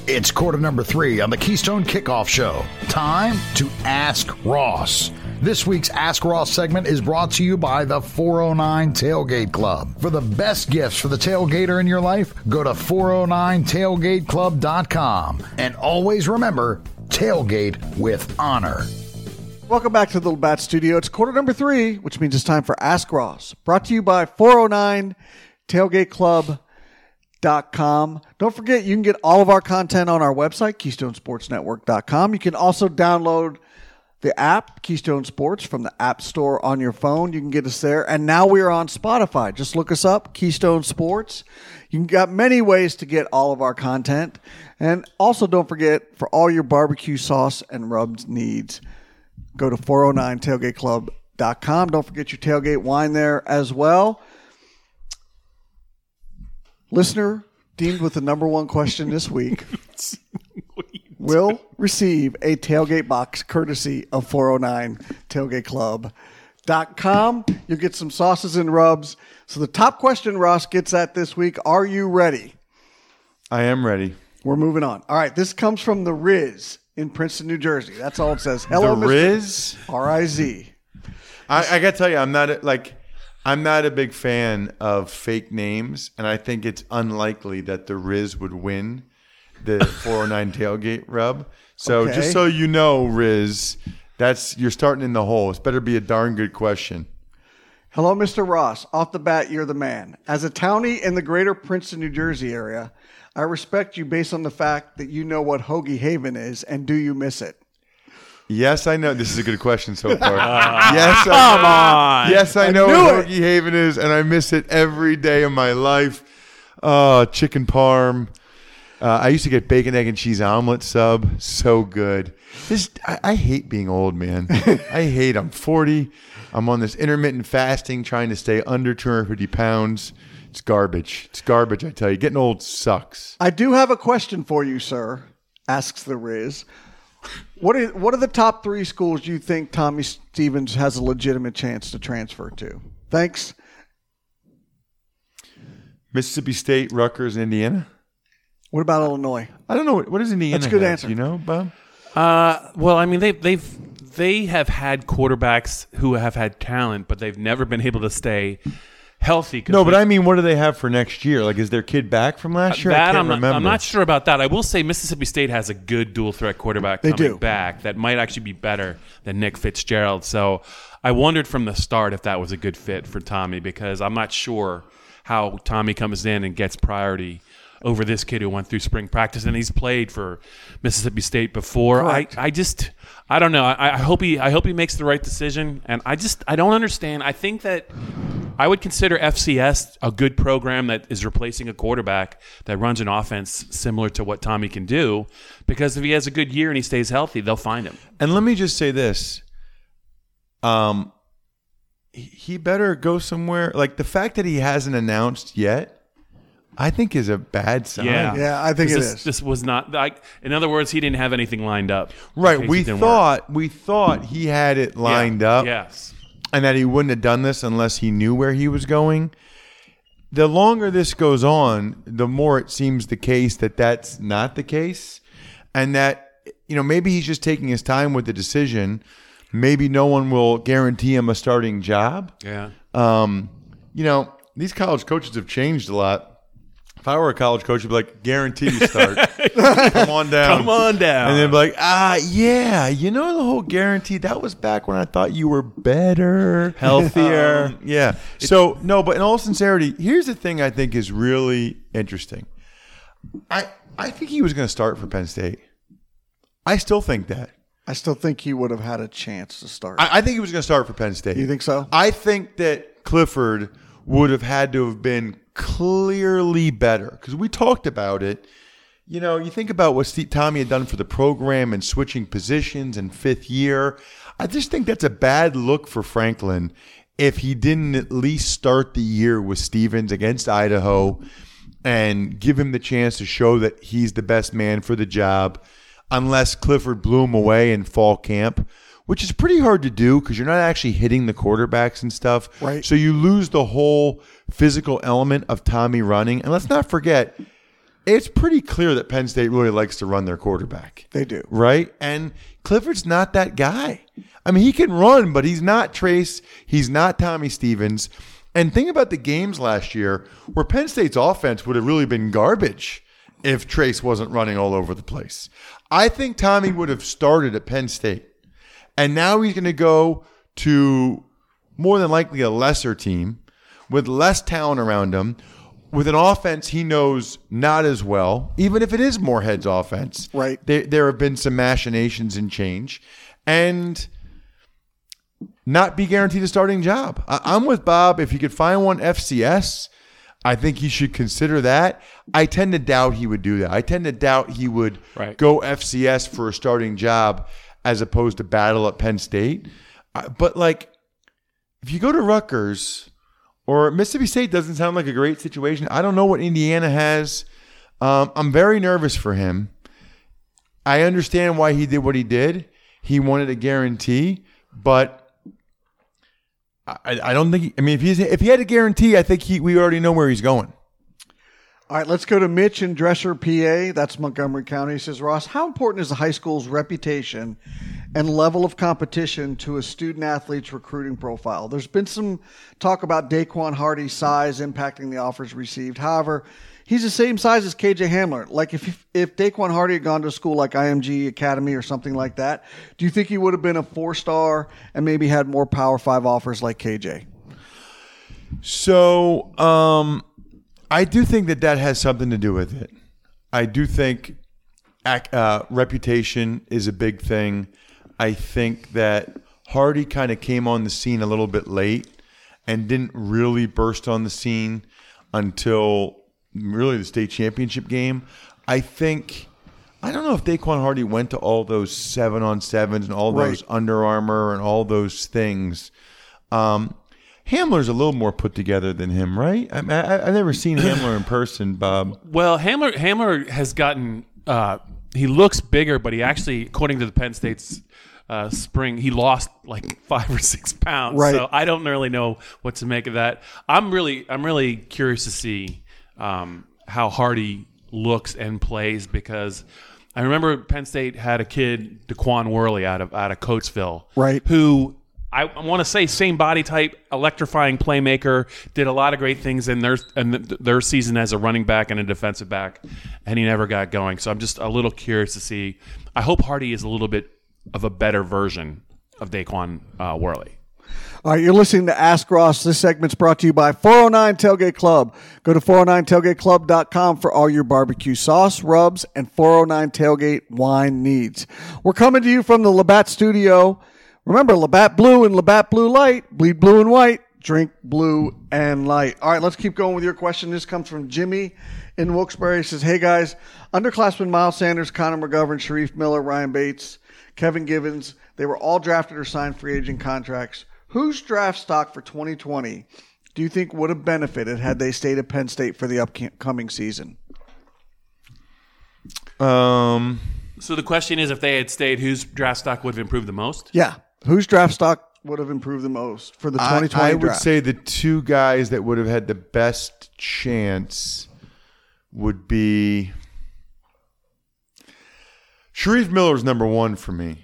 It's quarter number 3 on the Keystone Kickoff Show. Time to Ask Ross. This week's Ask Ross segment is brought to you by the 409 Tailgate Club. For the best gifts for the tailgater in your life, go to 409tailgateclub.com. And always remember, tailgate with honor. Welcome back to the Little Bat Studio. It's quarter number 3, which means it's time for Ask Ross. Brought to you by 409tailgateclub.com. Don't forget, you can get all of our content on our website, KeystoneSportsNetwork.com. You can also download the app, Keystone Sports, from the App Store on your phone. You can get us there. And now we are on Spotify. Just look us up, Keystone Sports. You can got many ways to get all of our content. And also don't forget, for all your barbecue sauce and rubs needs, go to 409tailgateclub.com. Don't forget your tailgate wine there as well. Listener deemed with the number one question this week will receive a tailgate box courtesy of 409tailgateclub.com. You'll get some sauces and rubs. So the top question Ross gets at this week, are you ready? I am ready. We're moving on. All right, this comes from the Riz in Princeton, New Jersey. That's all it says. Hello, the Riz? R-I-Z. I got to tell you, I'm not a big fan of fake names, and I think it's unlikely that the Riz would win the 409 tailgate rub. So Okay. Just so you know, Riz, you're starting in the hole. It's better be a darn good question. Hello, Mr. Ross. Off the bat, you're the man. As a townie in the greater Princeton, New Jersey area, I respect you based on the fact that you know what Hoagie Haven is, and do you miss it? Yes, I know. This is a good question so far. Yes, I know what Hoagie Haven is, and I miss it every day of my life. Chicken parm. I used to get bacon, egg, and cheese omelet sub. So good. I hate being old, man. I'm 40. I'm on this intermittent fasting, trying to stay under 250 pounds. It's garbage. It's garbage, I tell you. Getting old sucks. I do have a question for you, sir, asks the Riz. What are the top 3 schools you think Tommy Stevens has a legitimate chance to transfer to? Thanks. Mississippi State, Rutgers, Indiana. What about Illinois? I don't know. What is Indiana? That's a good have? answer. You know, Bob? Well, I mean, they have had quarterbacks who have had talent, but they've never been able to stay healthy. No, but I mean, what do they have for next year? Like, is their kid back from last year? I can't remember. I'm not sure about that. I will say Mississippi State has a good dual threat quarterback coming back that might actually be better than Nick Fitzgerald. So I wondered from the start if that was a good fit for Tommy, because I'm not sure how Tommy comes in and gets priority over this kid who went through spring practice, and he's played for Mississippi State before. I don't know. I hope he makes the right decision, and I don't understand. I think that I would consider FCS a good program that is replacing a quarterback that runs an offense similar to what Tommy can do, because if he has a good year and he stays healthy, they'll find him. And let me just say this. He better go somewhere. Like, the fact that he hasn't announced yet, I think is a bad sign. Yeah, I think it is. This was not like, in other words, he didn't have anything lined up. Right. We thought he had it lined up. Yes. And that he wouldn't have done this unless he knew where he was going. The longer this goes on, the more it seems the case that that's not the case. And that, maybe he's just taking his time with the decision. Maybe no one will guarantee him a starting job. Yeah. These college coaches have changed a lot. If I were a college coach, I'd be like, guarantee you start. Come on down. Come on down. And they'd be like, the whole guarantee, that was back when I thought you were better. Healthier. Yeah. So, no, but in all sincerity, here's the thing I think is really interesting. I think he was going to start for Penn State. I still think that. I still think he would have had a chance to start. I think he was going to start for Penn State. You think so? I think that Clifford would have had to have been clearly better, because we talked about it. You think about what Tommy had done for the program and switching positions in 5th year. I just think that's a bad look for Franklin if he didn't at least start the year with Stevens against Idaho and give him the chance to show that he's the best man for the job, unless Clifford blew him away in fall camp, which is pretty hard to do because you're not actually hitting the quarterbacks and stuff. Right. So you lose the whole physical element of Tommy running. And let's not forget, it's pretty clear that Penn State really likes to run their quarterback. They do. Right? And Clifford's not that guy. I mean, he can run, but he's not Trace. He's not Tommy Stevens. And think about the games last year where Penn State's offense would have really been garbage if Trace wasn't running all over the place. I think Tommy would have started at Penn State. And now he's going to go to more than likely a lesser team with less talent around him, with an offense he knows not as well, even if it is Moorhead's offense. Right. There have been some machinations and change. And not be guaranteed a starting job. I'm with Bob. If he could find one FCS, I think he should consider that. I tend to doubt he would do that. I tend to doubt he would go FCS for a starting job as opposed to battle at Penn State. But, like, if you go to Rutgers or Mississippi State doesn't sound like a great situation. I don't know what Indiana has. I'm very nervous for him. I understand why he did what he did. He wanted a guarantee, but I don't think. If he had a guarantee, I think we already know where he's going. All right, let's go to Mitch in Dresser, PA. That's Montgomery County. He says, Ross, how important is the high school's reputation and level of competition to a student-athlete's recruiting profile? There's been some talk about Daquan Hardy's size impacting the offers received. However, he's the same size as KJ Hamler. Like, if Daquan Hardy had gone to a school like IMG Academy or something like that, do you think he would have been a 4-star and maybe had more Power 5 offers like KJ? So, I do think that has something to do with it. I do think reputation is a big thing. I think that Hardy kind of came on the scene a little bit late and didn't really burst on the scene until really the state championship game. I don't know if Daquan Hardy went to all those 7-on-7s and all those Under Armour and all those things. Hamler's a little more put together than him, right? I've never seen Hamler in person, Bob. Well, Hamler has gotten he looks bigger, but he actually, according to the Penn State's spring, he lost like 5 or 6 pounds. Right. So I don't really know what to make of that. I'm really curious to see how Hardy looks and plays, because I remember Penn State had a kid, Daquan Worley, out of Coatesville, right, who I want to say same body type, electrifying playmaker, did a lot of great things in their season as a running back and a defensive back, and he never got going. So I'm just a little curious to see. I hope Hardy is a little bit of a better version of Daquan Worley. All right, you're listening to Ask Ross. This segment's brought to you by 409 Tailgate Club. Go to 409tailgateclub.com for all your barbecue sauce, rubs, and 409 Tailgate wine needs. We're coming to you from the Labatt Studio. Remember, Labatt Blue and Labatt Blue Light. Bleed blue and white. Drink blue and light. All right, let's keep going with your question. This comes from Jimmy in Wilkes-Barre. He says, hey, guys, underclassmen Miles Sanders, Connor McGovern, Sharif Miller, Ryan Bates, Kevin Givens, they were all drafted or signed free agent contracts. Whose draft stock for 2020 do you think would have benefited had they stayed at Penn State for the upcoming season? So the question is, if they had stayed, whose draft stock would have improved the most? Yeah. Whose draft stock would have improved the most for the 2020 draft? I would say the two guys that would have had the best chance would be Sharif Miller's number one for me.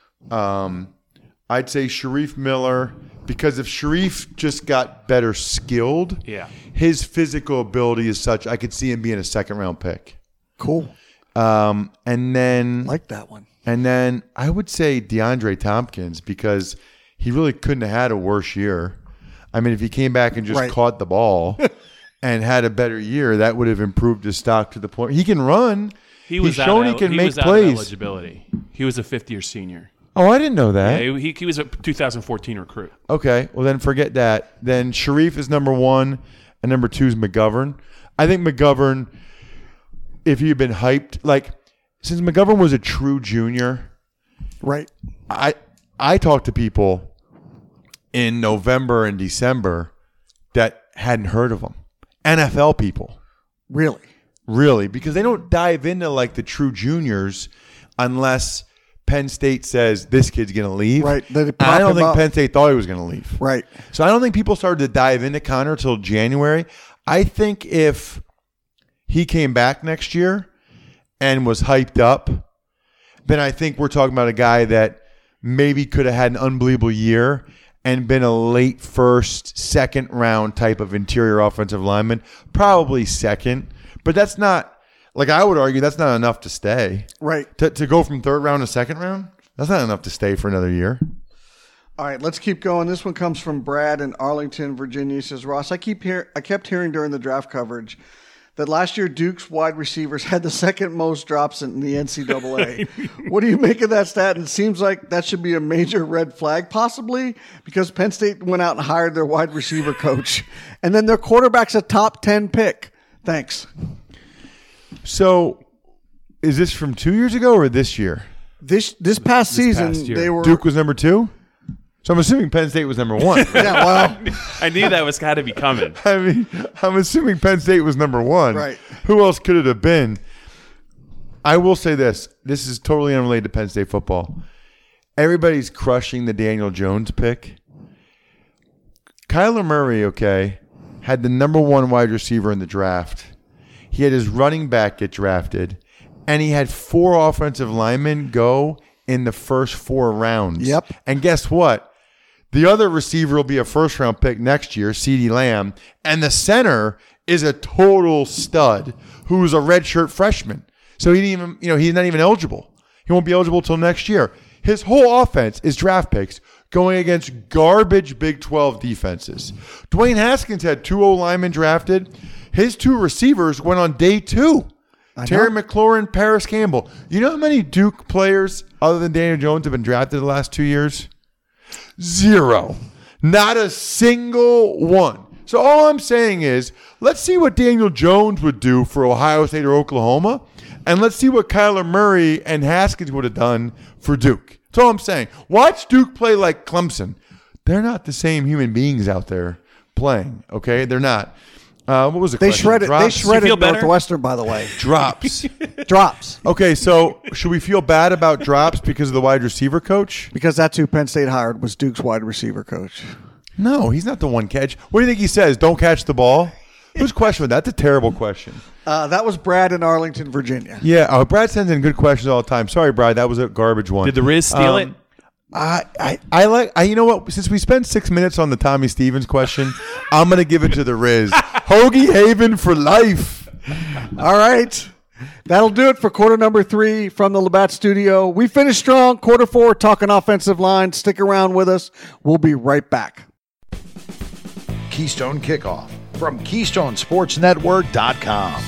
I'd say Sharif Miller, because if Sharif just got better skilled, his physical ability is such, I could see him being a second-round pick. Cool. And then like that one. And then I would say DeAndre Tompkins, because he really couldn't have had a worse year. I mean, if he came back and just caught the ball and had a better year, that would have improved his stock to the point he can run. He's shown he can make plays. Eligibility. He was a fifth-year senior. Oh, I didn't know that. Yeah, he was a 2014 recruit. Okay, well then forget that. Then Sharif is number one, and number two is McGovern. I think McGovern, if he had been hyped, like, since McGovern was a true junior, right? I talked to people in November and December that hadn't heard of him. NFL people. Really, because they don't dive into like the true juniors unless Penn State says this kid's going to leave. Right. I don't think Penn State thought he was going to leave. Right. So I don't think people started to dive into Connor till January. I think if he came back next year and was hyped up, then I think we're talking about a guy that maybe could have had an unbelievable year and been a late first, second round type of interior offensive lineman. Probably second. But that's not, like I would argue, that's not enough to stay. Right. To go from third round to second round, that's not enough to stay for another year. All right, let's keep going. This one comes from Brad in Arlington, Virginia. He says, Ross, I kept hearing during the draft coverage that last year Duke's wide receivers had the second most drops in the NCAA. What do you make of that stat? And it seems like that should be a major red flag, possibly, because Penn State went out and hired their wide receiver coach. And then their quarterback's a top 10 pick. Thanks. So is this from 2 years ago or this year? This past season, they were... Duke was number 2? So I'm assuming Penn State was number 1. Yeah, well... I knew that was got to be coming. I mean, I'm assuming Penn State was number 1. Right. Who else could it have been? I will say this. This is totally unrelated to Penn State football. Everybody's crushing the Daniel Jones pick. Kyler Murray, okay, had the number 1 wide receiver in the draft. He had his running back get drafted, and he had 4 offensive linemen go in the first 4 rounds. Yep. And guess what? The other receiver will be a first-round pick next year, CeeDee Lamb, and the center is a total stud who's a redshirt freshman. So he didn't even, he's not even eligible. He won't be eligible till next year. His whole offense is draft picks going against garbage Big 12 defenses. Dwayne Haskins had 2 O-linemen drafted. His 2 receivers went on day 2. Terry McLaurin, Paris Campbell. You know how many Duke players other than Daniel Jones have been drafted the last 2 years? 0. Not a single one. So all I'm saying is, let's see what Daniel Jones would do for Ohio State or Oklahoma, and let's see what Kyler Murray and Haskins would have done for Duke. That's all I'm saying. Watch Duke play like Clemson. They're not the same human beings out there playing, okay? They're not. What was the question? They shredded Northwestern, by the way. Drops. Drops. Okay, so should we feel bad about drops because of the wide receiver coach? Because that's who Penn State hired, was Duke's wide receiver coach. No, he's not the one catch. What do you think he says? Don't catch the ball? Whose question was that? That's a terrible question. That was Brad in Arlington, Virginia. Yeah, Brad sends in good questions all the time. Sorry, Brad, that was a garbage one. Did the Riz steal it? You know what? Since we spent 6 minutes on the Tommy Stevens question, I'm going to give it to the Riz. Hoagie Haven for life. All right. That'll do it for quarter number 3 from the Labatt Studio. We finished strong. Quarter 4, talking offensive line. Stick around with us. We'll be right back. Keystone Kickoff from KeystoneSportsNetwork.com.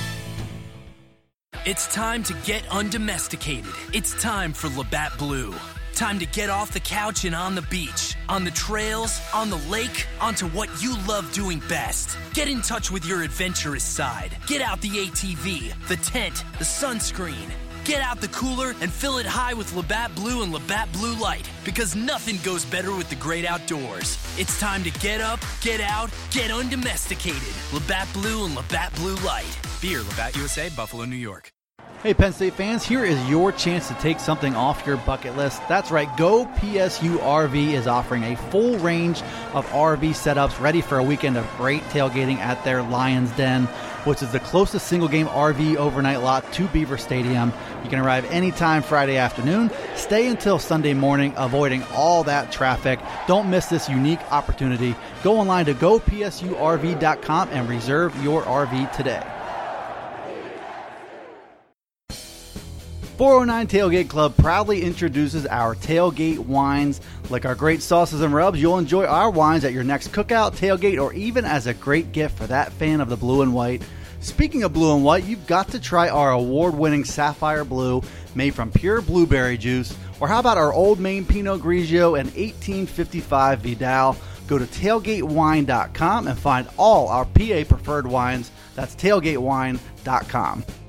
It's time to get undomesticated. It's time for Labatt Blue. Time to get off the couch and on the beach, on the trails, on the lake, onto what you love doing best. Get in touch with your adventurous side. Get out the ATV, the tent, the sunscreen. Get out the cooler and fill it high with Labatt Blue and Labatt Blue Light, because nothing goes better with the great outdoors. It's time to get up, get out, get undomesticated. Labatt Blue and Labatt Blue Light. Beer, Labatt USA, Buffalo, New York. Hey, Penn State fans, here is your chance to take something off your bucket list. That's right, Go PSU RV is offering a full range of RV setups ready for a weekend of great tailgating at their Lions Den, which is the closest single-game RV overnight lot to Beaver Stadium. You can arrive anytime Friday afternoon, stay until Sunday morning, avoiding all that traffic. Don't miss this unique opportunity. Go online to gopsurv.com and reserve your RV today. 409 Tailgate Club proudly introduces our tailgate wines. Like our great sauces and rubs, you'll enjoy our wines at your next cookout, tailgate, or even as a great gift for that fan of the blue and white. Speaking of blue and white, you've got to try our award-winning Sapphire Blue, made from pure blueberry juice. Or how about our Old Maine Pinot Grigio and 1855 Vidal? Go to tailgatewine.com and find all our PA preferred wines. That's tailgatewine.com.